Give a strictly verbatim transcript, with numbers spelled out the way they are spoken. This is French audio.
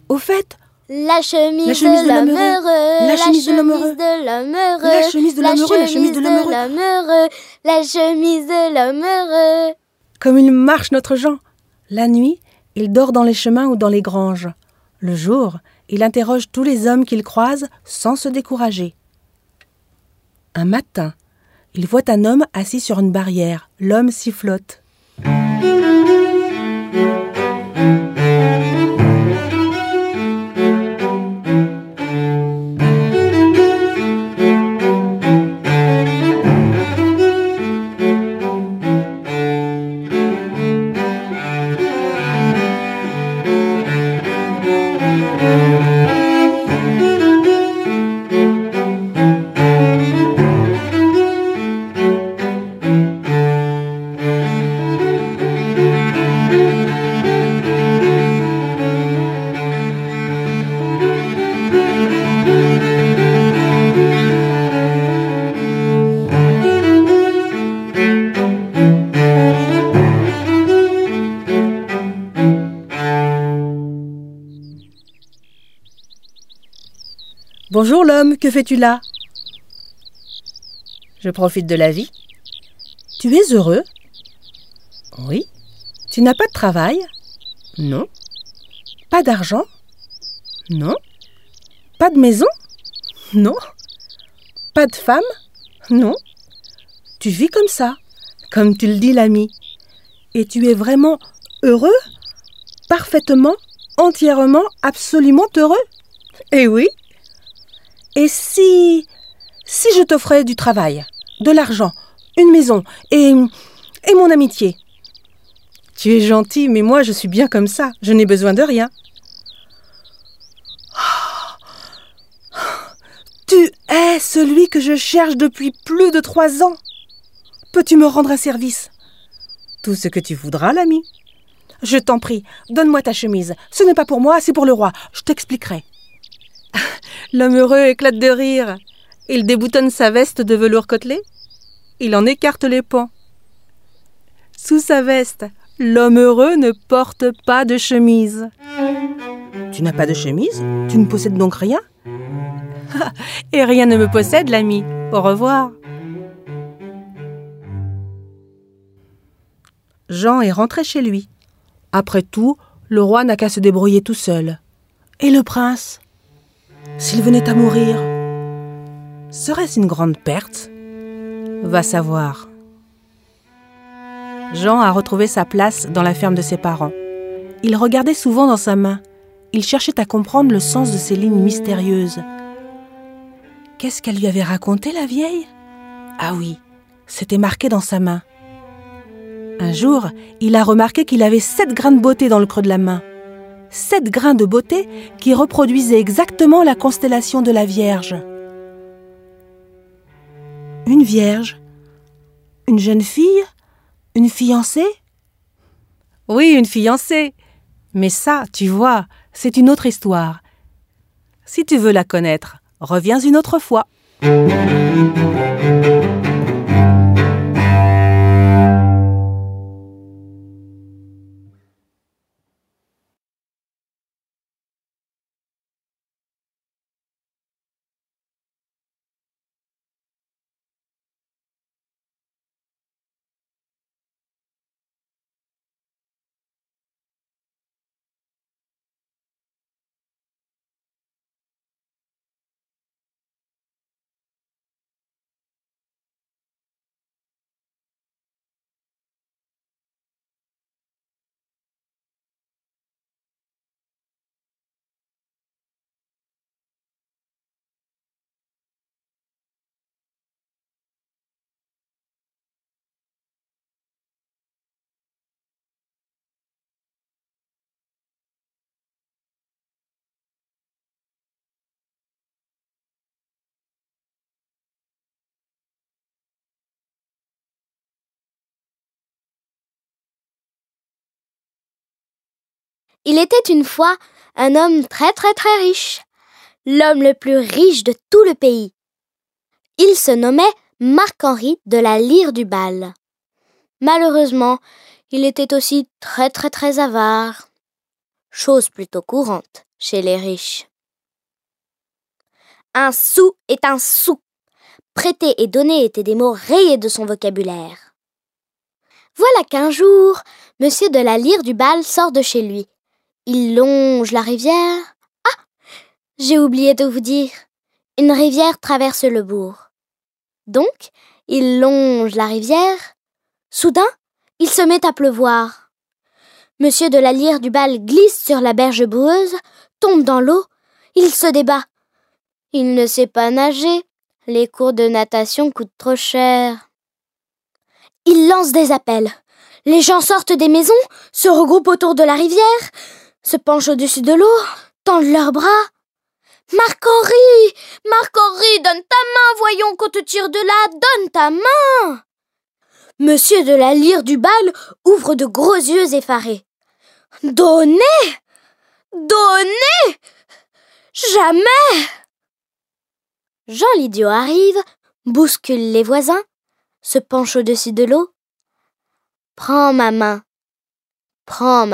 Au fait, La chemise, La chemise de de l'homme l'homme heureux. heureux, La chemise de l'homme heureux. de l'homme heureux, La chemise de l'homme heureux, la chemise de l'homme heureux. l'homme heureux, la chemise de l'homme heureux. Comme il marche notre Jean. La nuit, il dort dans les chemins ou dans les granges. Le jour, il interroge tous les hommes qu'il croise sans se décourager. Un matin, il voit un homme assis sur une barrière. L'homme sifflote. Bonjour l'homme, que fais-tu là? Je profite de la vie. Tu es heureux? Oui. Tu n'as pas de travail? Non. Pas d'argent? Non. Pas de maison? Non. Pas de femme? Non. Tu vis comme ça, comme tu le dis l'ami. Et tu es vraiment heureux? Parfaitement, entièrement, absolument heureux? Eh oui. Et si... si je t'offrais du travail, de l'argent, une maison et... et mon amitié? Tu es gentil, mais moi je suis bien comme ça. Je n'ai besoin de rien. Tu es celui que je cherche depuis plus de trois ans. Peux-tu me rendre un service? Tout ce que tu voudras, l'ami. Je t'en prie, donne-moi ta chemise. Ce n'est pas pour moi, c'est pour le roi. Je t'expliquerai. L'homme heureux éclate de rire. Il déboutonne sa veste de velours côtelé. Il en écarte les pans. Sous sa veste, l'homme heureux ne porte pas de chemise. Tu n'as pas de chemise? Tu ne possèdes donc rien? Et rien ne me possède, l'ami. Au revoir. Jean est rentré chez lui. Après tout, le roi n'a qu'à se débrouiller tout seul. Et le prince? S'il venait à mourir, serait-ce une grande perte? Va savoir. Jean a retrouvé sa place dans la ferme de ses parents. Il regardait souvent dans sa main. Il cherchait à comprendre le sens de ces lignes mystérieuses. Qu'est-ce qu'elle lui avait raconté, la vieille? Ah oui, c'était marqué dans sa main. Un jour, il a remarqué qu'il avait sept grains de beauté dans le creux de la main. Sept grains de beauté qui reproduisaient exactement la constellation de la Vierge. Une vierge? Une jeune fille? Une fiancée? Oui, une fiancée. Mais ça, tu vois, c'est une autre histoire. Si tu veux la connaître, reviens une autre fois. Il était une fois un homme très très très riche, l'homme le plus riche de tout le pays. Il se nommait Marc-Henri de la Lyre du Bal. Malheureusement, il était aussi très très très avare, chose plutôt courante. chez les riches. Un sou est un sou. Prêter et donner étaient des mots rayés de son vocabulaire. Voilà qu'un jour, Monsieur de la Lyre du Bal sort de chez lui. Il longe la rivière. Ah, j'ai oublié de vous dire. Une rivière traverse le bourg. Donc, il longe la rivière. Soudain, il se met à pleuvoir. Monsieur de la Lyre du Bal glisse sur la berge boueuse, tombe dans l'eau. Il se débat. Il ne sait pas nager. Les cours de natation coûtent trop cher. Il lance des appels. Les gens sortent des maisons, se regroupent autour de la rivière, se penchent au-dessus de l'eau, tendent leurs bras. « Marc-Henri! Marc-Henri, donne ta main, voyons qu'on te tire de là, donne ta main !» Monsieur de la Lyre du Bal ouvre de gros yeux effarés. « Donnez! Donnez! Jamais !» Jean l'idiot arrive, bouscule les voisins, se penche au-dessus de l'eau. « Prends ma main, prends ma main. »